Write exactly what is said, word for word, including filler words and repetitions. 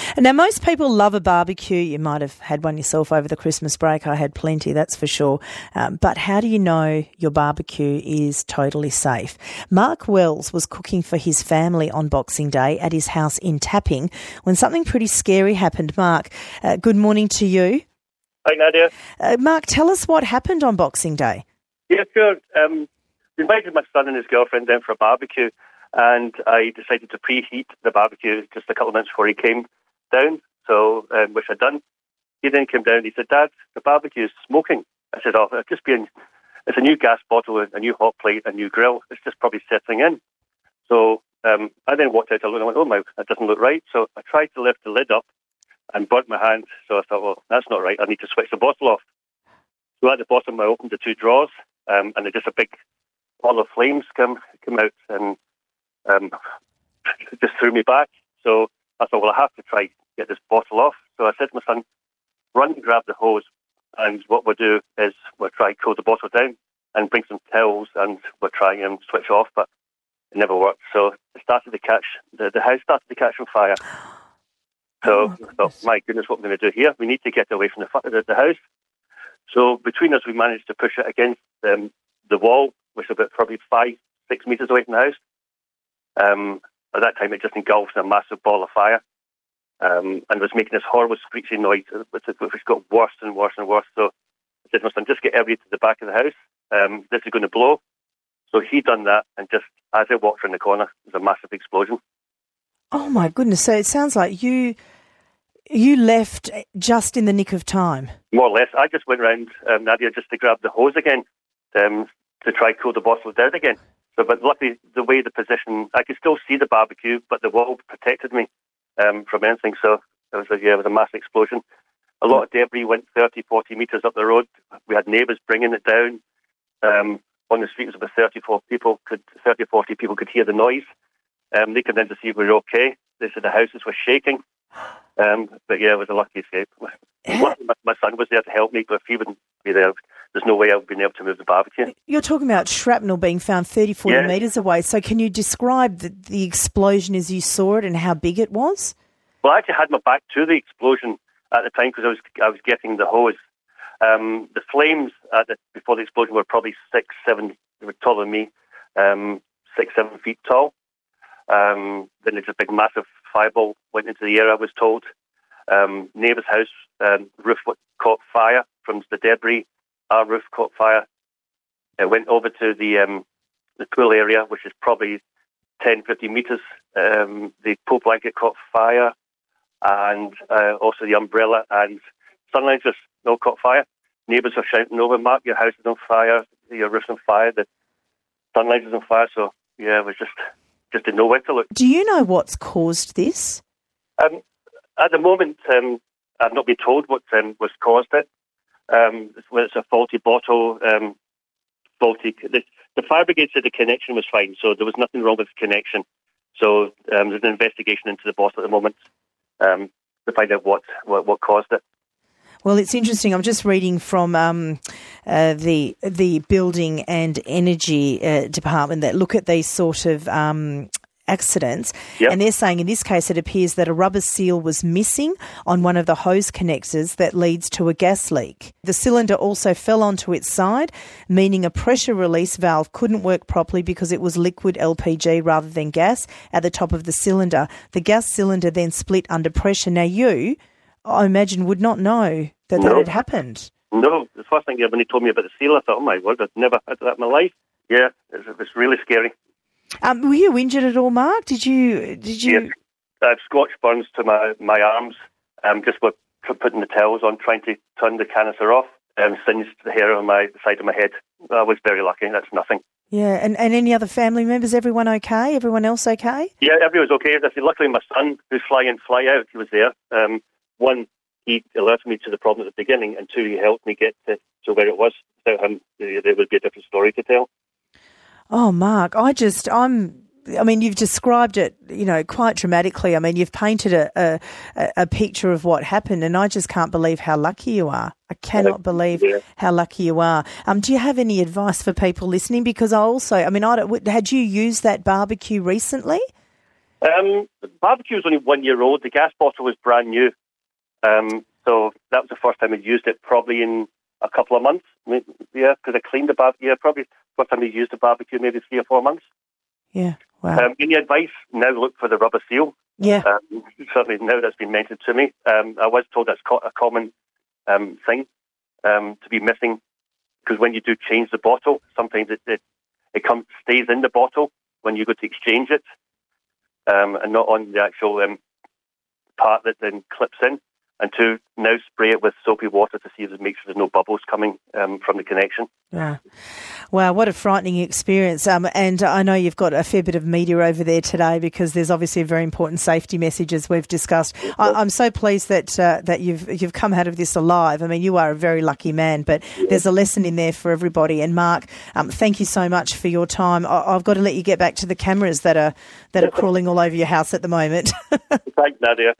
Now, most people love a barbecue. You might have had one yourself over the Christmas break. I had plenty, that's for sure. Um, but how do you know your barbecue is totally safe? Mark Wells was cooking for his family on Boxing Day at his house in Tapping when something pretty scary happened. Mark, uh, good morning to you. Hi, Nadia. Uh, Mark, tell us what happened on Boxing Day. Yeah, sure. Um, we invited my son and his girlfriend down for a barbecue, and I decided to preheat the barbecue just a couple of minutes before he came down, so um, which I'd done. He then came down and he said, "Dad, the barbecue is smoking." I said, "Oh, it's just been, it's a new gas bottle, a new hot plate, a new grill. It's just probably setting in." So um, I then walked out to look and I went, "Oh my, that doesn't look right." So I tried to lift the lid up and burnt my hand. So I thought, well, that's not right. I need to switch the bottle off. So at the bottom, I opened the two drawers, um, and just a big ball of flames come come out and um, it just threw me back. So I thought, well, I have to try to get this bottle off. So I said to my son, "Run and grab the hose, and what we'll do is we'll try to cool the bottle down and bring some towels, and we'll try and switch off." But it never worked. So it started to catch, the, the house started to catch on fire. So oh, I thought, my goodness, what am I going to do here? We need to get away from the, the, the house. So between us, we managed to push it against um, the wall, which is about probably five, six metres away from the house. Um, at that time, it just engulfed in a massive ball of fire, um, and was making this horrible screeching noise, which, which got worse and worse and worse. So I said to my son, "Just get everybody to the back of the house. Um, this is going to blow." So he done that, and just as I walked around the corner, there was a massive explosion. Oh my goodness! So it sounds like you you left just in the nick of time. More or less, I just went round, um, Nadia, just to grab the hose again, um, to try to cool the bottle down again. So, but luckily, the way the position, I could still see the barbecue, but the wall protected me um, from anything. So it was a, yeah, it was a massive explosion. A lot of debris went thirty, forty metres up the road. We had neighbours bringing it down. Um, on the street, it was about thirty, forty people could, thirty, forty people could hear the noise. Um, they came in to see if we were okay. They said the houses were shaking. Um, but yeah, it was a lucky escape. My, my son was there to help me, but if he wouldn't be there, there's no way I would have been able to move the barbecue. You're talking about shrapnel being found thirty, forty yeah. metres away. So can you describe the, the explosion as you saw it and how big it was? Well, I actually had my back to the explosion at the time because I was I was getting the hose. Um, the flames at the, before the explosion were probably six, seven, they were taller than me, um, six, seven feet tall. Um, then there's a big, massive fireball went into the air, I was told. Um, neighbour's house um, roof caught fire from the debris. Our roof caught fire. It went over to the um, the pool area, which is probably ten, fifteen metres. Um, the pool blanket caught fire, and uh, also the umbrella and sunlight just all caught fire. Neighbours were shouting over, "Mark, your house is on fire, your roof's on fire, the sunlight is on fire." So, yeah, it was just... just didn't know where to look. Do you know what's caused this? Um, at the moment, um, I've not been told what um, was caused it. Um, whether it's a faulty bottle, um, faulty... The, the fire brigade said the connection was fine, so there was nothing wrong with the connection. So um, there's an investigation into the bottle at the moment um, to find out what, what, what caused it. Well, it's interesting. I'm just reading from um, uh, the the Building and Energy uh, Department that look at these sort of um, accidents, yep. and they're saying in this case it appears that a rubber seal was missing on one of the hose connectors that leads to a gas leak. The cylinder also fell onto its side, meaning a pressure release valve couldn't work properly because it was liquid L P G rather than gas at the top of the cylinder. The gas cylinder then split under pressure. Now you... I imagine, would not know that no. that had happened. No. The first thing when he told me about the seal, I thought, oh my word, I've never had that in my life. Yeah, it was, it was really scary. Um, were you injured at all, Mark? Did you... Did you? Yes. I have scotch burns to my, my arms, um, just with putting the towels on, trying to turn the canister off, and um, singed the hair on my the side of my head. I was very lucky. That's nothing. Yeah, and, and any other family members, everyone okay? Everyone else okay? Yeah, everyone was okay. I said, luckily my son, who's fly in, fly out, he was there. Um, One, he alerted me to the problem at the beginning, and two, he helped me get to, to where it was. Without him, there would be a different story to tell. Oh, Mark, I just, I'm, I mean, you've described it, you know, quite dramatically. I mean, you've painted a, a, a picture of what happened, and I just can't believe how lucky you are. I cannot believe yeah. how lucky you are. Um, do you have any advice for people listening? Because I also, I mean, I don't, had you used that barbecue recently? Um, the barbecue was only one year old. The gas bottle was brand new. Um, so that was the first time I'd used it, probably in a couple of months. Yeah, because I cleaned the barbecue. Yeah, probably the first time I used the barbecue, maybe three or four months. Yeah, wow. Um, any advice? Now look for the rubber seal. Yeah. Um, certainly now that's been mentioned to me. Um, I was told that's co- a common um, thing um, to be missing, because when you do change the bottle, sometimes it it, it comes stays in the bottle when you go to exchange it, um, and not on the actual um, part that then clips in. And to now spray it with soapy water to see if it makes sure there's no bubbles coming um, from the connection. Yeah. Wow, what a frightening experience. Um, and I know you've got a fair bit of media over there today, because there's obviously a very important safety message, as we've discussed. I, I'm so pleased that uh, that you've you've come out of this alive. I mean, you are a very lucky man, but there's a lesson in there for everybody. And Mark, um, thank you so much for your time. I, I've got to let you get back to the cameras that are that are crawling all over your house at the moment. Thanks, Nadia.